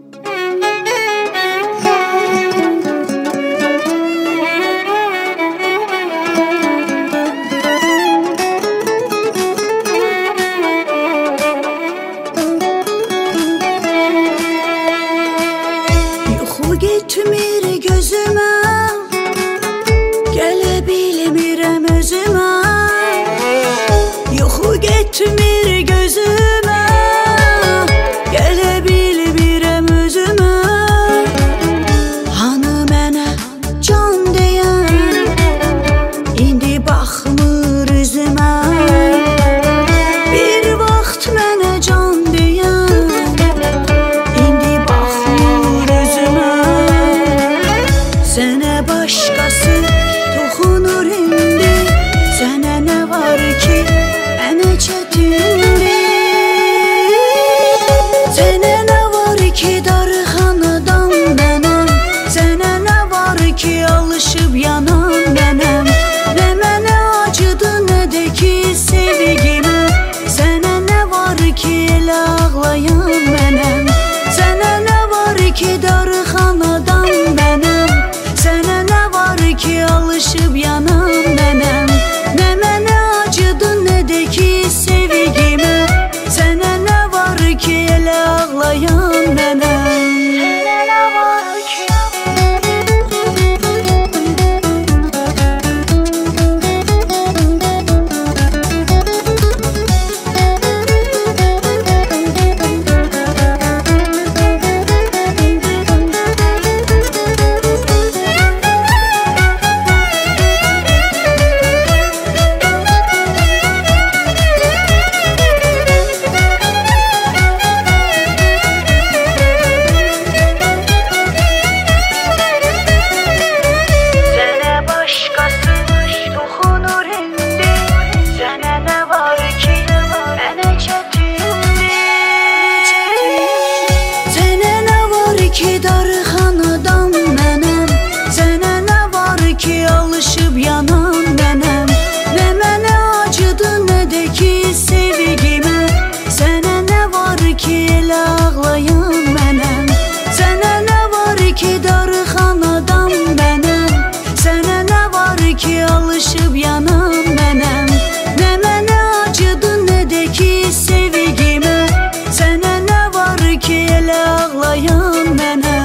Getmir gözümə, gələ bilmirəm özümə. Yuxu getmir gözümə, gələ bilmirəm özümə. Hanı mənə can deyən, indi baxmır üzümə. Bir vaxt mənə can deyən, indi baxmır üzümə. Sənə başqası toxunur indi, sənə nə var ki, mənə çətindir. Sənə nə var ki, darıxanadan mənəm, sənə nə var ki, alışıb yanan mənəm. Nə mənə acıdı, nə də ki, sevgimə. Sənə nə var ki, elə ağlayan mənəm. Sənə nə var ki, darıxanadan mənəm. Sənə nə var ki, alışıb yanan mənəm. Nə mənə acıdı, nə də ki, sevgimə. Sənə nə var ki, elə ağlayan mənəm. Sənə nə var ki, darıxanadan mənəm. Sənə nə var ki, alışıb yanan mənəm. Nə mənə acıdı, nə də ki, sevgimə. Sənə nə var ki, elə ağlayan mənəm. Sənə nə var ki, darıxanadan mənəm. Sənə nə var ki, alışıb yanan mənəm. Nə mənə acıdı, nə də ki, sevgimə. Sənə nə var ki, elə ağlayan mənəm.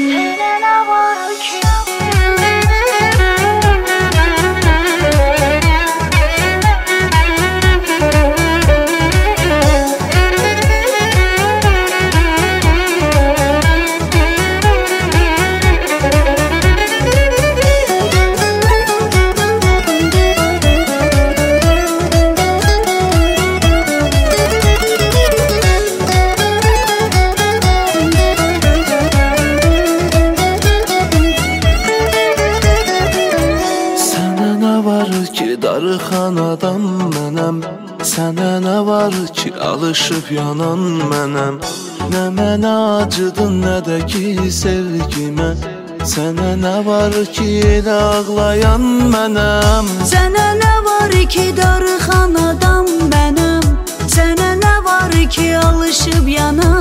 Darıxanadan mənəm. Sənə nə var ki, alışıb yanan mənəm. Nə mənə acıdı, nə də ki, sevgimə. Sənə nə var ki, elə ağlayan mənəm. Sənə nə var ki, darıxanadan mənəm. Sənə nə var ki, alışıb yanan